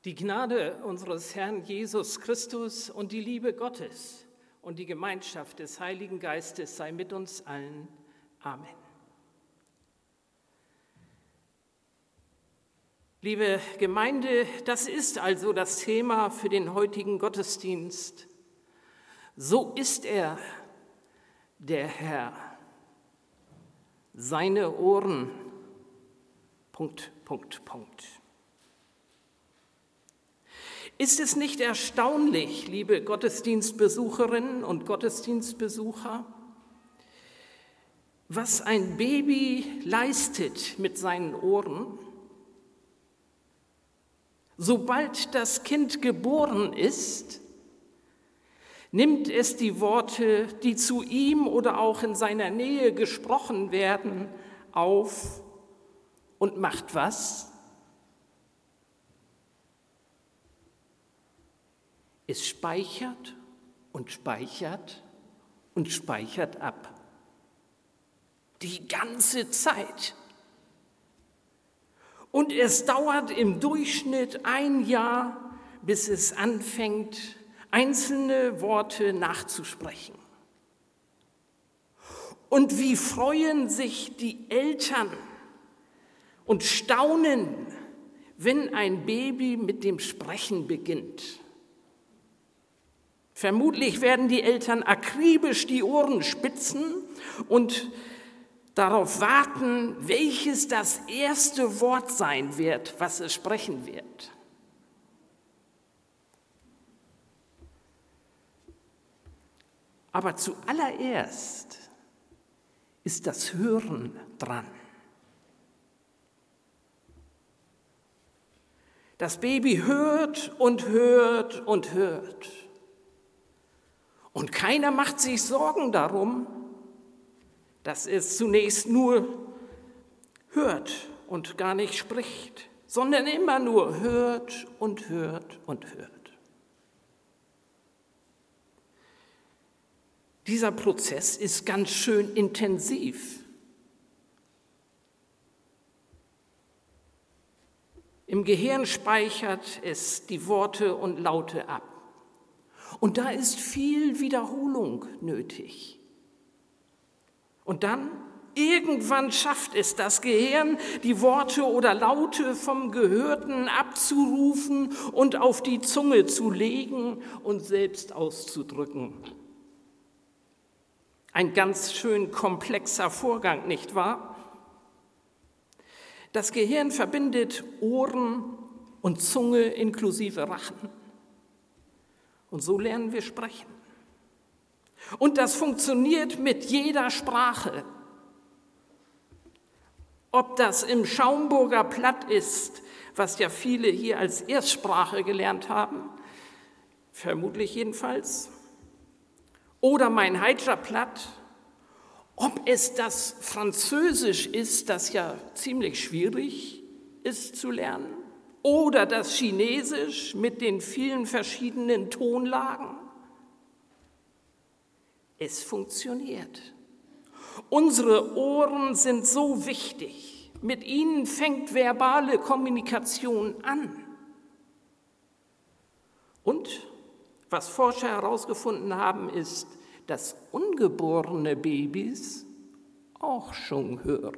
Die Gnade unseres Herrn Jesus Christus und die Liebe Gottes und die Gemeinschaft des Heiligen Geistes sei mit uns allen. Amen. Liebe Gemeinde, das ist also das Thema für den heutigen Gottesdienst. So ist er, der Herr. Seine Ohren. .. Ist es nicht erstaunlich, liebe Gottesdienstbesucherinnen und Gottesdienstbesucher, was ein Baby leistet mit seinen Ohren? Sobald das Kind geboren ist, nimmt es die Worte, die zu ihm oder auch in seiner Nähe gesprochen werden, auf und macht was? Es speichert und speichert und speichert ab. Die ganze Zeit. Und es dauert im Durchschnitt 1 Jahr, bis es anfängt, einzelne Worte nachzusprechen. Und wie freuen sich die Eltern und staunen, wenn ein Baby mit dem Sprechen beginnt. Vermutlich werden die Eltern akribisch die Ohren spitzen und darauf warten, welches das erste Wort sein wird, was es sprechen wird. Aber zuallererst ist das Hören dran. Das Baby hört und hört und hört. Und keiner macht sich Sorgen darum, dass es zunächst nur hört und gar nicht spricht, sondern immer nur hört und hört und hört. Dieser Prozess ist ganz schön intensiv. Im Gehirn speichert es die Worte und Laute ab. Und da ist viel Wiederholung nötig. Und dann, irgendwann schafft es das Gehirn, die Worte oder Laute vom Gehörten abzurufen und auf die Zunge zu legen und selbst auszudrücken. Ein ganz schön komplexer Vorgang, nicht wahr? Das Gehirn verbindet Ohren und Zunge inklusive Rachen. Und so lernen wir sprechen. Und das funktioniert mit jeder Sprache. Ob das im Schaumburger Platt ist, was ja viele hier als Erstsprache gelernt haben, vermutlich jedenfalls, oder mein Heitscher Platt, ob es das Französisch ist, das ja ziemlich schwierig ist zu lernen, oder das Chinesisch mit den vielen verschiedenen Tonlagen. Es funktioniert. Unsere Ohren sind so wichtig. Mit ihnen fängt verbale Kommunikation an. Und was Forscher herausgefunden haben, ist, dass ungeborene Babys auch schon hören.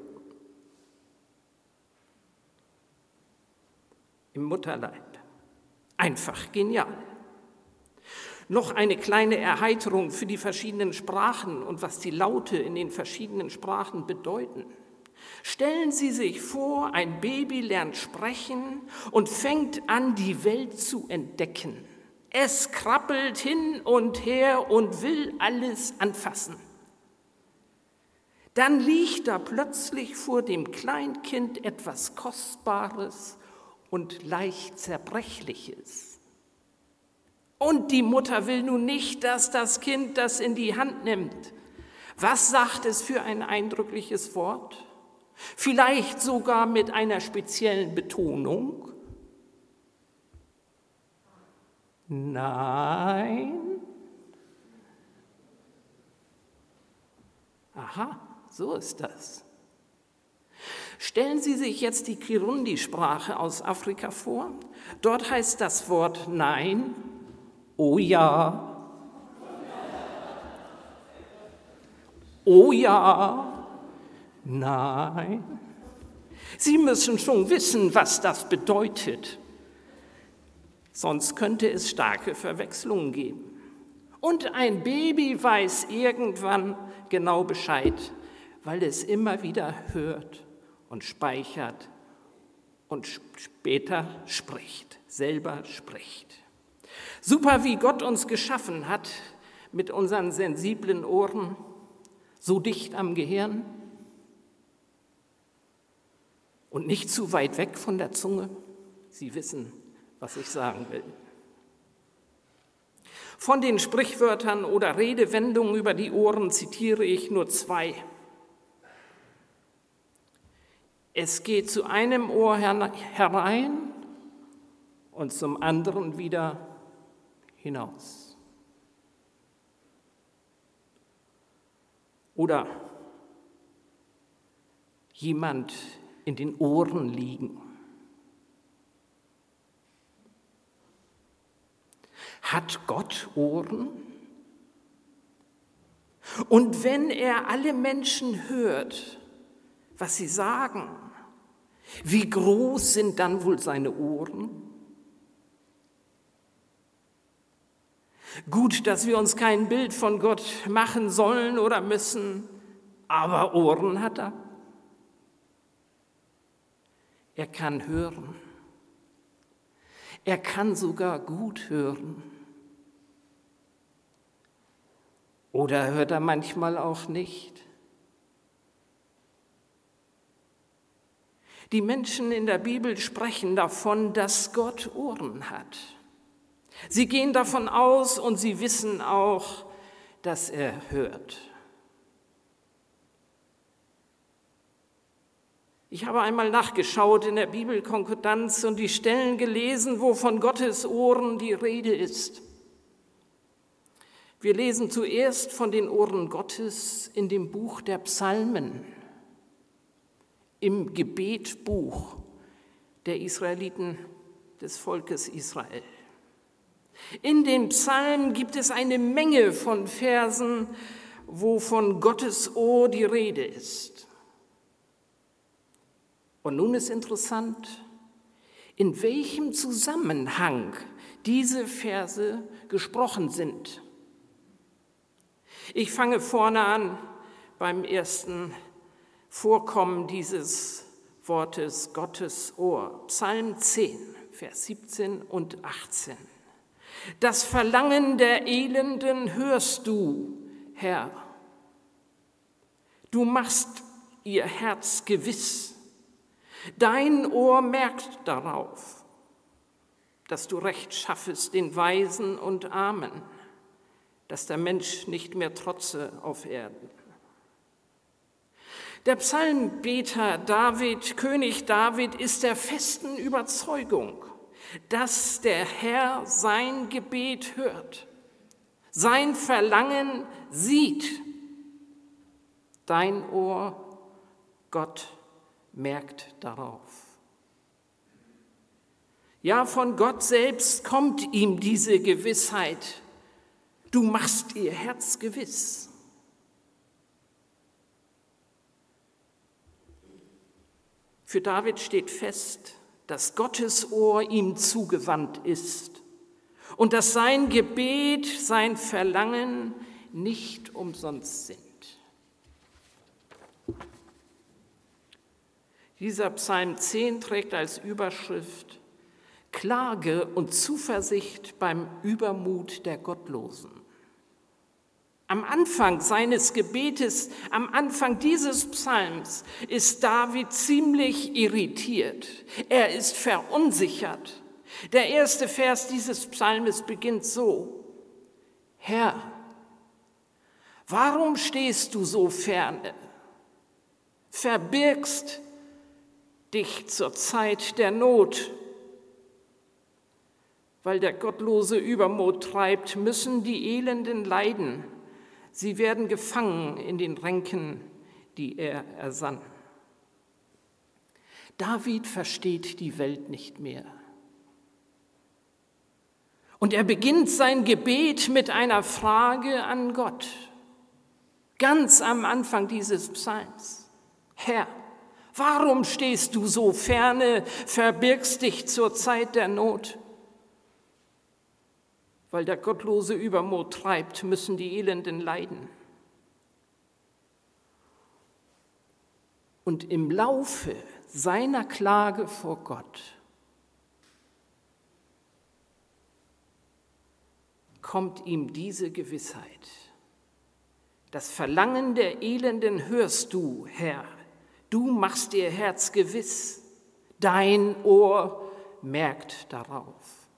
Im Mutterleib. Einfach genial. Noch eine kleine Erheiterung für die verschiedenen Sprachen und was die Laute in den verschiedenen Sprachen bedeuten. Stellen Sie sich vor, ein Baby lernt sprechen und fängt an, die Welt zu entdecken. Es krabbelt hin und her und will alles anfassen. Dann liegt da plötzlich vor dem Kleinkind etwas Kostbares und leicht Zerbrechliches. Und die Mutter will nun nicht, dass das Kind das in die Hand nimmt. Was sagt es für ein eindrückliches Wort? Vielleicht sogar mit einer speziellen Betonung? Nein. Aha, so ist das. Stellen Sie sich jetzt die Kirundi-Sprache aus Afrika vor. Dort heißt das Wort Nein, oh ja, oh ja, nein. Sie müssen schon wissen, was das bedeutet. Sonst könnte es starke Verwechslungen geben. Und ein Baby weiß irgendwann genau Bescheid, weil es immer wieder hört und speichert und später spricht, selber spricht. Super, wie Gott uns geschaffen hat, mit unseren sensiblen Ohren, so dicht am Gehirn und nicht zu weit weg von der Zunge. Sie wissen, was ich sagen will. Von den Sprichwörtern oder Redewendungen über die Ohren zitiere ich nur 2. Es geht zu einem Ohr herein und zum anderen wieder hinaus. Oder jemand in den Ohren liegen. Hat Gott Ohren? Und wenn er alle Menschen hört, was sie sagen, wie groß sind dann wohl seine Ohren? Gut, dass wir uns kein Bild von Gott machen sollen oder müssen, aber Ohren hat er. Er kann hören. Er kann sogar gut hören. Oder hört er manchmal auch nicht? Die Menschen in der Bibel sprechen davon, dass Gott Ohren hat. Sie gehen davon aus und sie wissen auch, dass er hört. Ich habe einmal nachgeschaut in der Bibelkonkordanz und die Stellen gelesen, wo von Gottes Ohren die Rede ist. Wir lesen zuerst von den Ohren Gottes in dem Buch der Psalmen, im Gebetbuch der Israeliten, des Volkes Israel. In den Psalmen gibt es eine Menge von Versen, wo von Gottes Ohr die Rede ist. Und nun ist interessant, in welchem Zusammenhang diese Verse gesprochen sind. Ich fange vorne an beim ersten Vorkommen dieses Wortes Gottes Ohr. Psalm 10, Vers 17 und 18. Das Verlangen der Elenden hörst du, Herr. Du machst ihr Herz gewiss. Dein Ohr merkt darauf, dass du Recht schaffest den Weisen und Armen, dass der Mensch nicht mehr trotze auf Erden. Der Psalmbeter David, König David, ist der festen Überzeugung, dass der Herr sein Gebet hört, sein Verlangen sieht. Dein Ohr, Gott, merkt darauf. Ja, von Gott selbst kommt ihm diese Gewissheit. Du machst ihr Herz gewiss. Für David steht fest, dass Gottes Ohr ihm zugewandt ist und dass sein Gebet, sein Verlangen nicht umsonst sind. Dieser Psalm 10 trägt als Überschrift Klage und Zuversicht beim Übermut der Gottlosen. Am Anfang seines Gebetes, am Anfang dieses Psalms ist David ziemlich irritiert. Er ist verunsichert. Der erste Vers dieses Psalmes beginnt so: Herr, warum stehst du so ferne? Verbirgst dich zur Zeit der Not. Weil der gottlose Übermut treibt, müssen die Elenden leiden. Sie werden gefangen in den Ränken, die er ersann. David versteht die Welt nicht mehr. Und er beginnt sein Gebet mit einer Frage an Gott. Ganz am Anfang dieses Psalms. Herr, warum stehst du so ferne, verbirgst dich zur Zeit der Not? Weil der gottlose Übermut treibt, müssen die Elenden leiden. Und im Laufe seiner Klage vor Gott kommt ihm diese Gewissheit. Das Verlangen der Elenden hörst du, Herr. Du machst ihr Herz gewiss. Dein Ohr merkt darauf.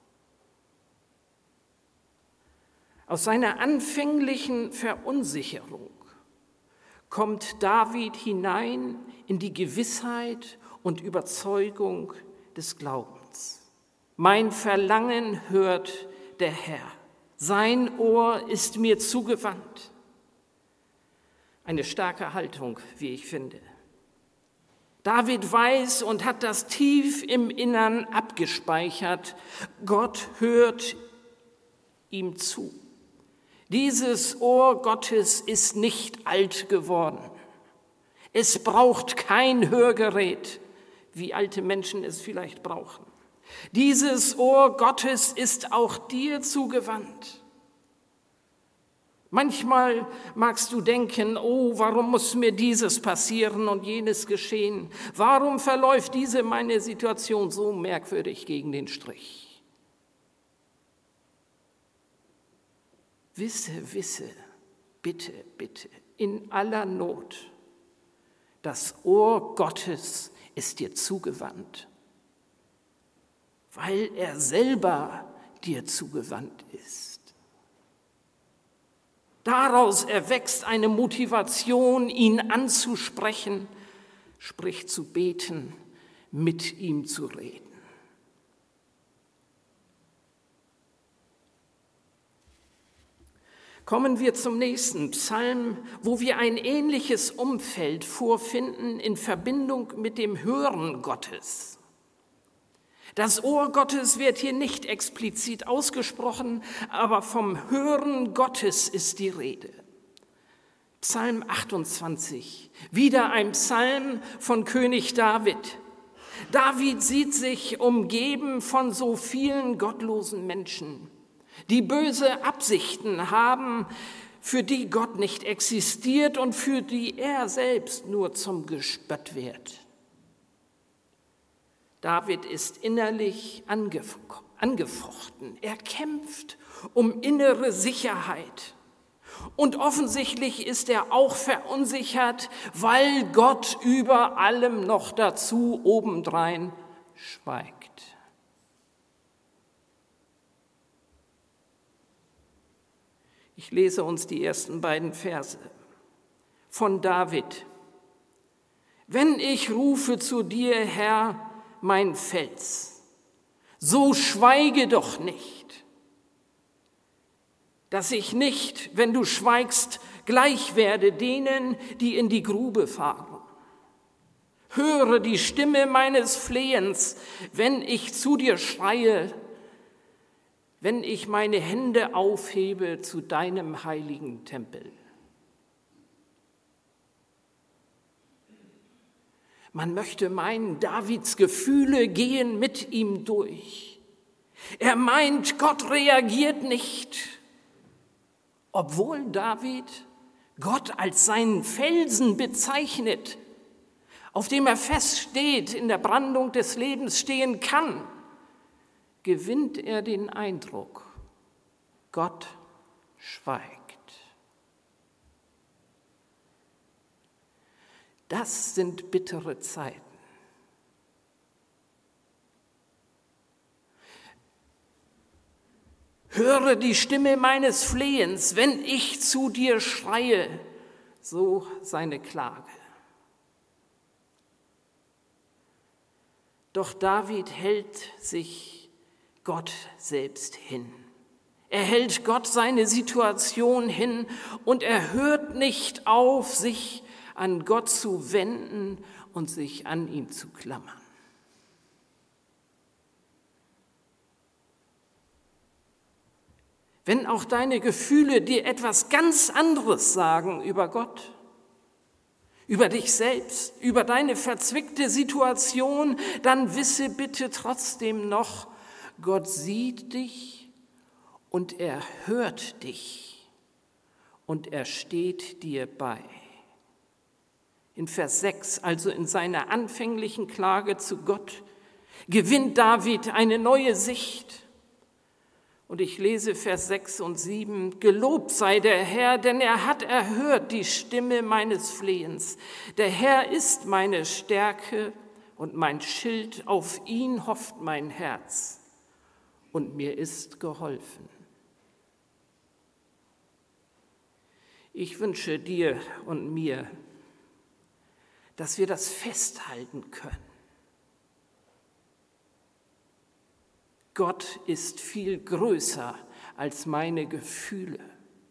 Aus seiner anfänglichen Verunsicherung kommt David hinein in die Gewissheit und Überzeugung des Glaubens. Mein Verlangen hört der Herr. Sein Ohr ist mir zugewandt. Eine starke Haltung, wie ich finde. David weiß und hat das tief im Innern abgespeichert. Gott hört ihm zu. Dieses Ohr Gottes ist nicht alt geworden. Es braucht kein Hörgerät, wie alte Menschen es vielleicht brauchen. Dieses Ohr Gottes ist auch dir zugewandt. Manchmal magst du denken, oh, warum muss mir dieses passieren und jenes geschehen? Warum verläuft diese meine Situation so merkwürdig gegen den Strich? Wisse, bitte, in aller Not, das Ohr Gottes ist dir zugewandt, weil er selber dir zugewandt ist. Daraus erwächst eine Motivation, ihn anzusprechen, sprich zu beten, mit ihm zu reden. Kommen wir zum nächsten Psalm, wo wir ein ähnliches Umfeld vorfinden in Verbindung mit dem Hören Gottes. Das Ohr Gottes wird hier nicht explizit ausgesprochen, aber vom Hören Gottes ist die Rede. Psalm 28, wieder ein Psalm von König David. David sieht sich umgeben von so vielen gottlosen Menschen, die böse Absichten haben, für die Gott nicht existiert und für die er selbst nur zum Gespött wird. David ist innerlich angefochten. Er kämpft um innere Sicherheit. Und offensichtlich ist er auch verunsichert, weil Gott über allem noch dazu obendrein schweigt. Ich lese uns die ersten beiden Verse von David. Wenn ich rufe zu dir, Herr, mein Fels, so schweige doch nicht, dass ich nicht, wenn du schweigst, gleich werde denen, die in die Grube fahren. Höre die Stimme meines Flehens, wenn ich zu dir schreie, wenn ich meine Hände aufhebe zu deinem heiligen Tempel. Man möchte meinen, Davids Gefühle gehen mit ihm durch. Er meint, Gott reagiert nicht, obwohl David Gott als seinen Felsen bezeichnet, auf dem er feststeht, in der Brandung des Lebens stehen kann, gewinnt er den Eindruck, Gott schweigt. Das sind bittere Zeiten. Höre die Stimme meines Flehens, wenn ich zu dir schreie, so seine Klage. Doch David hält sich Gott selbst hin. Er hält Gott seine Situation hin und er hört nicht auf, sich an Gott zu wenden und sich an ihn zu klammern. Wenn auch deine Gefühle dir etwas ganz anderes sagen über Gott, über dich selbst, über deine verzwickte Situation, dann wisse bitte trotzdem noch, Gott sieht dich und er hört dich und er steht dir bei. In Vers 6, also in seiner anfänglichen Klage zu Gott, gewinnt David eine neue Sicht. Und ich lese Vers 6 und 7, gelobt sei der Herr, denn er hat erhört die Stimme meines Flehens. Der Herr ist meine Stärke und mein Schild, auf ihn hofft mein Herz und mir ist geholfen. Ich wünsche dir und mir, dass wir das festhalten können. Gott ist viel größer als meine Gefühle.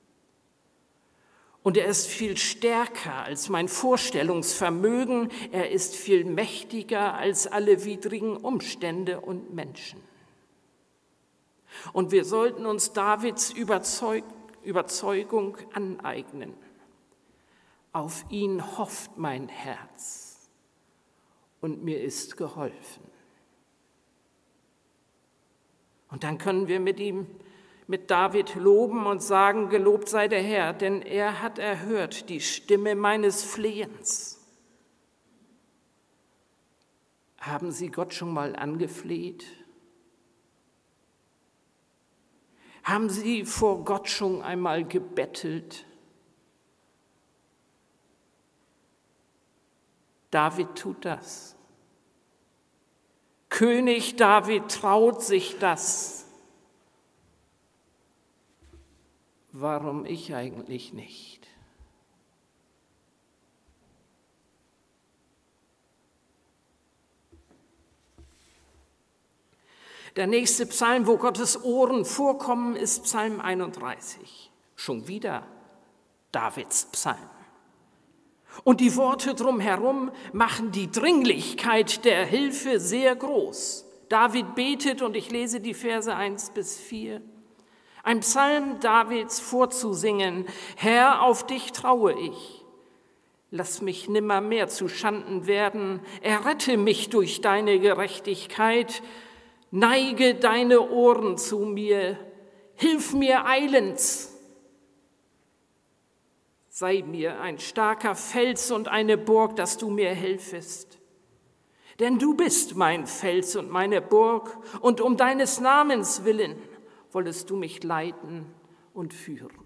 Und er ist viel stärker als mein Vorstellungsvermögen. Er ist viel mächtiger als alle widrigen Umstände und Menschen. Und wir sollten uns Davids Überzeugung aneignen. Auf ihn hofft mein Herz und mir ist geholfen. Und dann können wir mit David loben und sagen, gelobt sei der Herr, denn er hat erhört die Stimme meines Flehens. Haben Sie Gott schon mal angefleht? Haben Sie vor Gott schon einmal gebettelt? David tut das. König David traut sich das. Warum ich eigentlich nicht? Der nächste Psalm, wo Gottes Ohren vorkommen, ist Psalm 31. Schon wieder Davids Psalm. Und die Worte drumherum machen die Dringlichkeit der Hilfe sehr groß. David betet und ich lese die Verse 1 bis 4. Ein Psalm Davids vorzusingen, Herr, auf dich traue ich. Lass mich nimmermehr zu Schanden werden, errette mich durch deine Gerechtigkeit, neige deine Ohren zu mir, hilf mir eilends. Sei mir ein starker Fels und eine Burg, dass du mir helfest. Denn du bist mein Fels und meine Burg, und um deines Namens willen wollest du mich leiten und führen.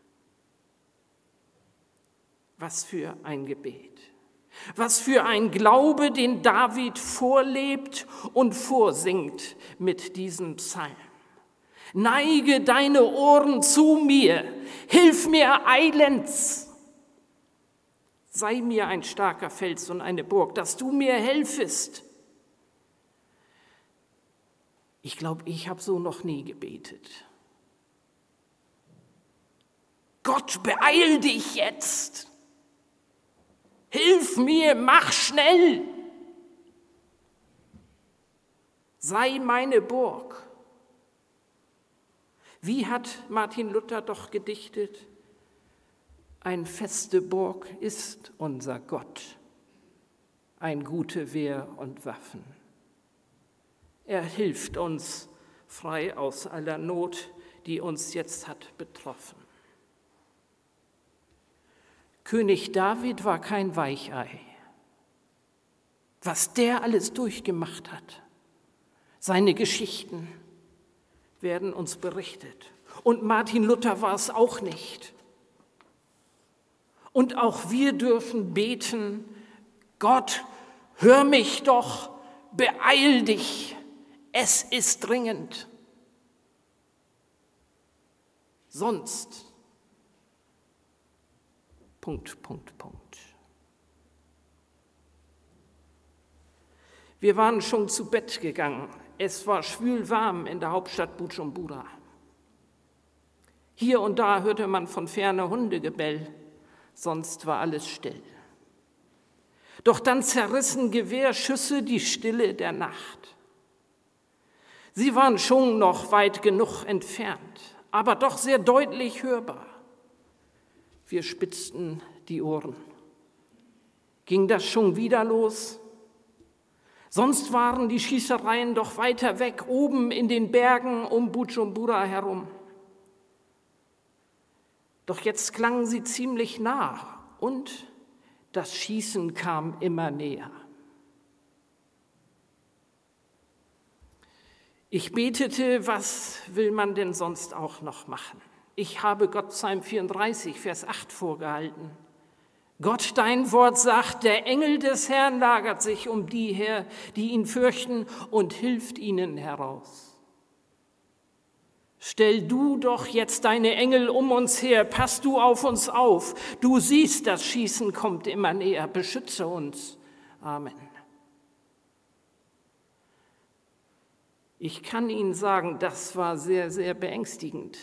Was für ein Gebet. Was für ein Glaube, den David vorlebt und vorsingt mit diesem Psalm. Neige deine Ohren zu mir, hilf mir eilends. Sei mir ein starker Fels und eine Burg, dass du mir helfest. Ich glaube, ich habe so noch nie gebetet. Gott, beeil dich jetzt. Hilf mir, mach schnell. Sei meine Burg. Wie hat Martin Luther doch gedichtet? Ein feste Burg ist unser Gott, ein gute Wehr und Waffen. Er hilft uns frei aus aller Not, die uns jetzt hat betroffen. König David war kein Weichei. Was der alles durchgemacht hat, seine Geschichten werden uns berichtet. Und Martin Luther war es auch nicht. Und auch wir dürfen beten, Gott, hör mich doch, beeil dich, es ist dringend. Sonst, ... Wir waren schon zu Bett gegangen. Es war schwülwarm in der Hauptstadt Bujumbura. Hier und da hörte man von ferne Hundegebell, sonst war alles still. Doch dann zerrissen Gewehrschüsse die Stille der Nacht. Sie waren schon noch weit genug entfernt, aber doch sehr deutlich hörbar. Wir spitzten die Ohren. Ging das schon wieder los? Sonst waren die Schießereien doch weiter weg, oben in den Bergen um Bujumbura herum. Doch jetzt klangen sie ziemlich nah und das Schießen kam immer näher. Ich betete, was will man denn sonst auch noch machen? Ich habe Gott Psalm 34, Vers 8 vorgehalten. Gott, dein Wort sagt, der Engel des Herrn lagert sich um die her, die ihn fürchten, und hilft ihnen heraus. Stell du doch jetzt deine Engel um uns her, pass du auf uns auf. Du siehst, das Schießen kommt immer näher, beschütze uns. Amen. Ich kann Ihnen sagen, das war sehr, sehr beängstigend.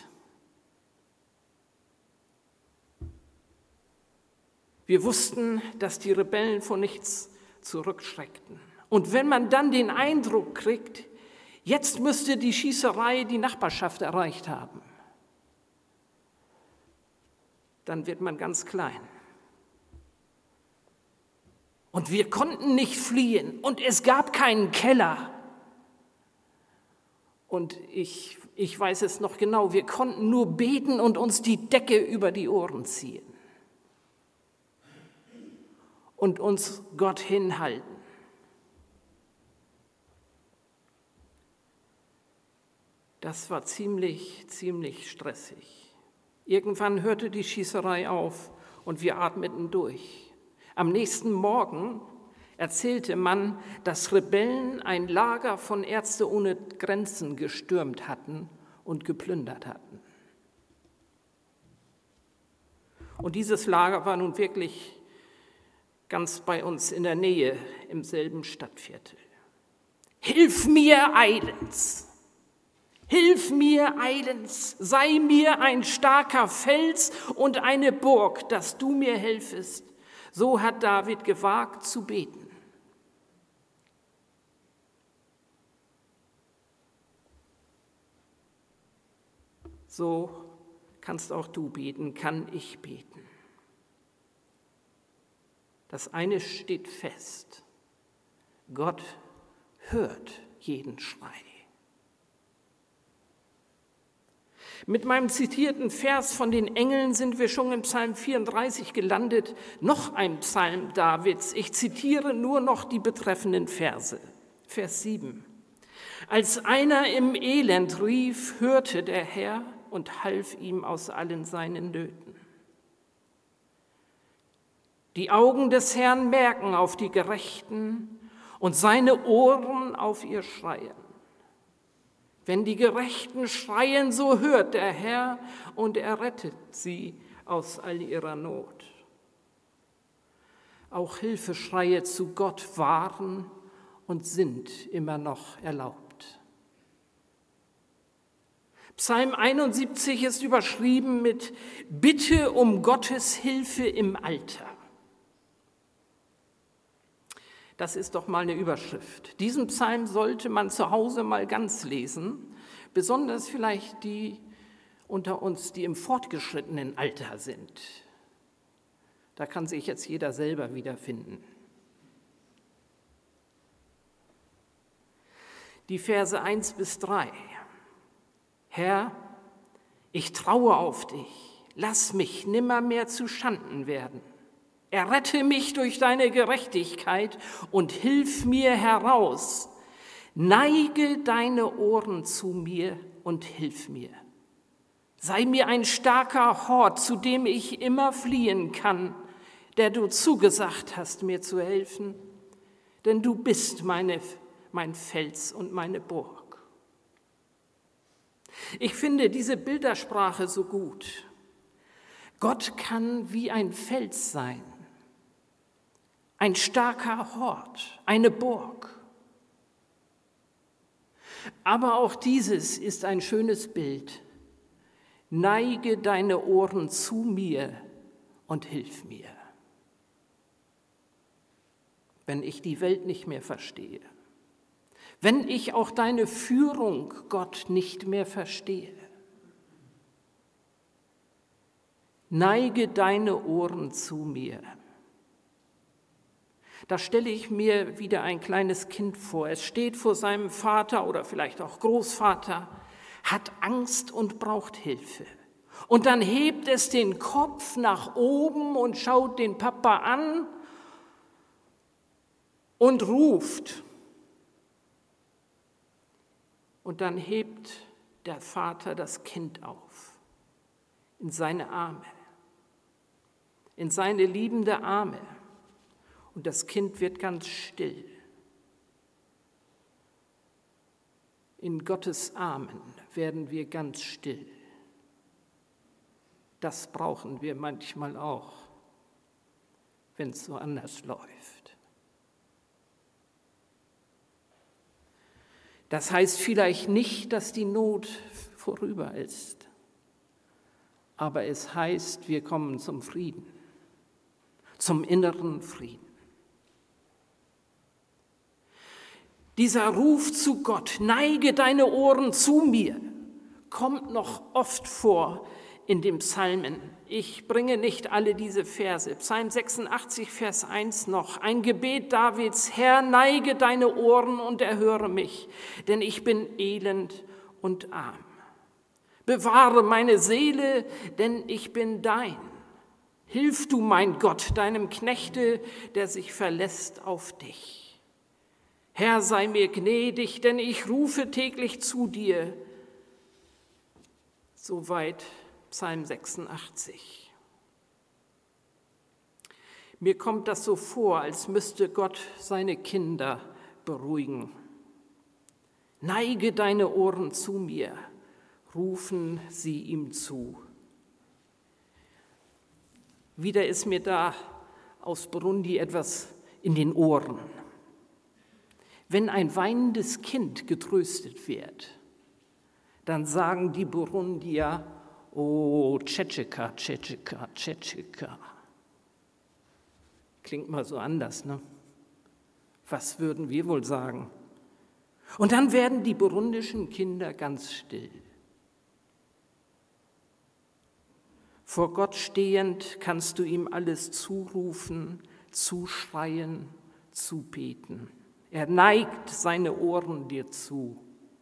Wir wussten, dass die Rebellen vor nichts zurückschreckten. Und wenn man dann den Eindruck kriegt, jetzt müsste die Schießerei die Nachbarschaft erreicht haben, dann wird man ganz klein. Und wir konnten nicht fliehen und es gab keinen Keller. Und ich weiß es noch genau, wir konnten nur beten und uns die Decke über die Ohren ziehen und uns Gott hinhalten. Das war ziemlich stressig. Irgendwann hörte die Schießerei auf und wir atmeten durch. Am nächsten Morgen erzählte man, dass Rebellen ein Lager von Ärzte ohne Grenzen gestürmt hatten und geplündert hatten. Und dieses Lager war nun wirklich ganz bei uns in der Nähe, im selben Stadtviertel. Hilf mir eilends! Hilf mir eilends! Sei mir ein starker Fels und eine Burg, dass du mir helfest. So hat David gewagt zu beten. So kannst auch du beten, kann ich beten. Das eine steht fest: Gott hört jeden Schrei. Mit meinem zitierten Vers von den Engeln sind wir schon im Psalm 34 gelandet, noch ein Psalm Davids. Ich zitiere nur noch die betreffenden Verse. Vers 7. Als einer im Elend rief, hörte der Herr und half ihm aus allen seinen Nöten. Die Augen des Herrn merken auf die Gerechten und seine Ohren auf ihr Schreien. Wenn die Gerechten schreien, so hört der Herr und er rettet sie aus all ihrer Not. Auch Hilfeschreie zu Gott waren und sind immer noch erlaubt. Psalm 71 ist überschrieben mit Bitte um Gottes Hilfe im Alter. Das ist doch mal eine Überschrift. Diesen Psalm sollte man zu Hause mal ganz lesen, besonders vielleicht die unter uns, die im fortgeschrittenen Alter sind. Da kann sich jetzt jeder selber wiederfinden. Die Verse 1 bis 3. Herr, ich traue auf dich, lass mich nimmermehr zu Schanden werden. Errette mich durch deine Gerechtigkeit und hilf mir heraus. Neige deine Ohren zu mir und hilf mir. Sei mir ein starker Hort, zu dem ich immer fliehen kann, der du zugesagt hast, mir zu helfen, denn du bist mein Fels und meine Burg. Ich finde diese Bildersprache so gut. Gott kann wie ein Fels sein. Ein starker Hort, eine Burg. Aber auch dieses ist ein schönes Bild. Neige deine Ohren zu mir und hilf mir. Wenn ich die Welt nicht mehr verstehe, wenn ich auch deine Führung, Gott, nicht mehr verstehe, Neige deine Ohren zu mir. Da stelle ich mir wieder ein kleines Kind vor. Es steht vor seinem Vater oder vielleicht auch Großvater, hat Angst und braucht Hilfe. Und dann hebt es den Kopf nach oben und schaut den Papa an und ruft. Und dann hebt der Vater das Kind auf in seine Arme, in seine liebende Arme. Und das Kind wird ganz still. In Gottes Armen werden wir ganz still. Das brauchen wir manchmal auch, wenn es so anders läuft. Das heißt vielleicht nicht, dass die Not vorüber ist, aber es heißt, wir kommen zum Frieden, zum inneren Frieden. Dieser Ruf zu Gott, neige deine Ohren zu mir, kommt noch oft vor in den Psalmen. Ich bringe nicht alle diese Verse. Psalm 86, Vers 1 noch. Ein Gebet Davids, Herr, neige deine Ohren und erhöre mich, denn ich bin elend und arm. Bewahre meine Seele, denn ich bin dein. Hilf du, mein Gott, deinem Knechte, der sich verlässt auf dich. Herr, sei mir gnädig, denn ich rufe täglich zu dir. Soweit Psalm 86. Mir kommt das so vor, als müsste Gott seine Kinder beruhigen. Neige deine Ohren zu mir, rufen sie ihm zu. Wieder ist mir da aus Burundi etwas in den Ohren. Wenn ein weinendes Kind getröstet wird, dann sagen die Burundier, oh, Tschetscheka, Tschetscheka, Tschetscheka. Klingt mal so anders, ne? Was würden wir wohl sagen? Und dann werden die burundischen Kinder ganz still. Vor Gott stehend kannst du ihm alles zurufen, zuschreien, zubeten. Er neigt seine Ohren dir zu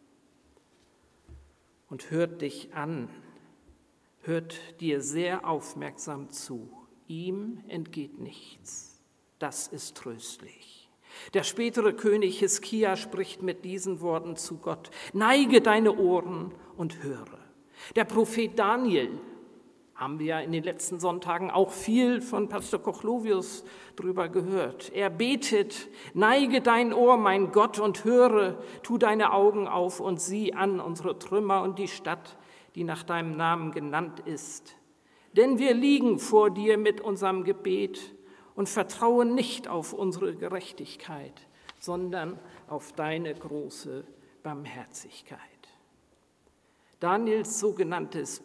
und hört dich an, hört dir sehr aufmerksam zu. Ihm entgeht nichts. Das ist tröstlich. Der spätere König Hiskia spricht mit diesen Worten zu Gott: Neige deine Ohren und höre. Der Prophet Daniel, haben wir ja in den letzten Sonntagen auch viel von Pastor Kochlovius drüber gehört. Er betet, neige dein Ohr, mein Gott, und höre, tu deine Augen auf und sieh an unsere Trümmer und die Stadt, die nach deinem Namen genannt ist. Denn wir liegen vor dir mit unserem Gebet und vertrauen nicht auf unsere Gerechtigkeit, sondern auf deine große Barmherzigkeit. Daniels sogenanntes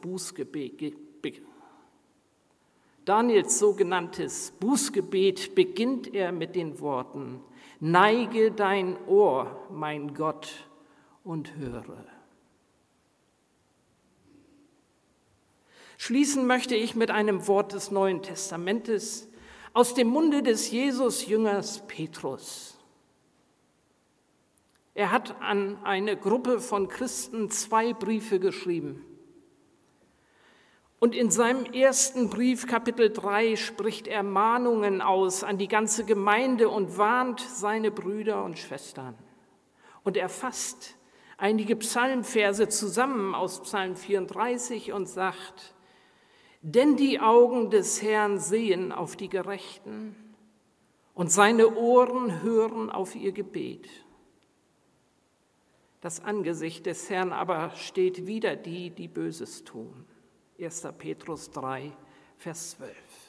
Bußgebet beginnt er mit den Worten: Neige dein Ohr, mein Gott, und höre. Schließen möchte ich mit einem Wort des Neuen Testamentes aus dem Munde des Jesus-Jüngers Petrus. Er hat an eine Gruppe von Christen 2 Briefe geschrieben. Und in seinem ersten Brief, Kapitel 3, spricht er Mahnungen aus an die ganze Gemeinde und warnt seine Brüder und Schwestern. Und er fasst einige Psalmverse zusammen aus Psalm 34 und sagt: Denn die Augen des Herrn sehen auf die Gerechten und seine Ohren hören auf ihr Gebet. Das Angesicht des Herrn aber steht wider die, die Böses tun. 1. Petrus 3, Vers 12.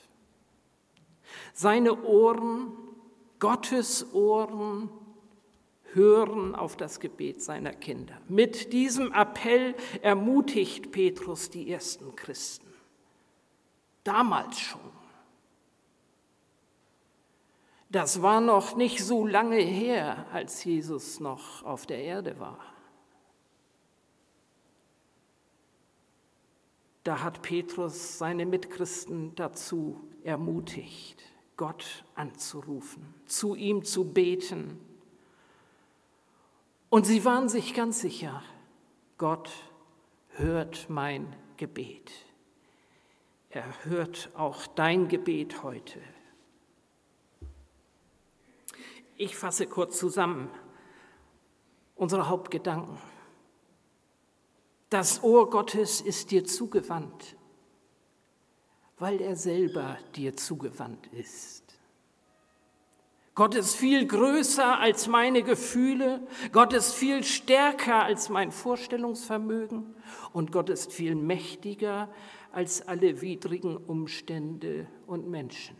Seine Ohren, Gottes Ohren, hören auf das Gebet seiner Kinder. Mit diesem Appell ermutigt Petrus die ersten Christen. Damals schon. Das war noch nicht so lange her, als Jesus noch auf der Erde war. Da hat Petrus seine Mitchristen dazu ermutigt, Gott anzurufen, zu ihm zu beten. Und sie waren sich ganz sicher, Gott hört mein Gebet. Er hört auch dein Gebet heute. Ich fasse kurz zusammen unsere Hauptgedanken. Das Ohr Gottes ist dir zugewandt, weil er selber dir zugewandt ist. Gott ist viel größer als meine Gefühle, Gott ist viel stärker als mein Vorstellungsvermögen und Gott ist viel mächtiger als alle widrigen Umstände und Menschen.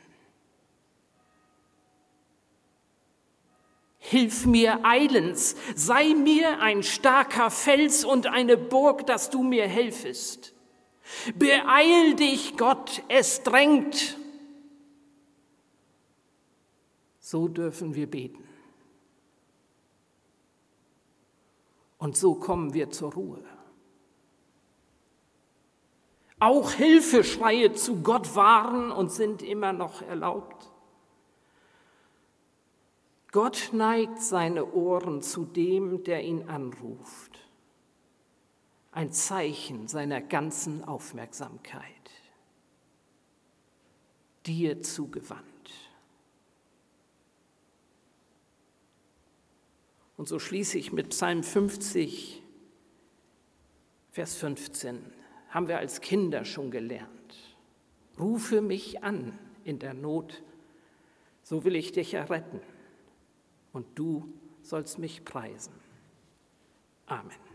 Hilf mir eilends, sei mir ein starker Fels und eine Burg, dass du mir helfest. Beeil dich, Gott, es drängt. So dürfen wir beten. Und so kommen wir zur Ruhe. Auch Hilfeschreie zu Gott waren und sind immer noch erlaubt. Gott neigt seine Ohren zu dem, der ihn anruft. Ein Zeichen seiner ganzen Aufmerksamkeit. Dir zugewandt. Und so schließe ich mit Psalm 50, Vers 15. Haben wir als Kinder schon gelernt. Rufe mich an in der Not, so will ich dich erretten. Und du sollst mich preisen. Amen.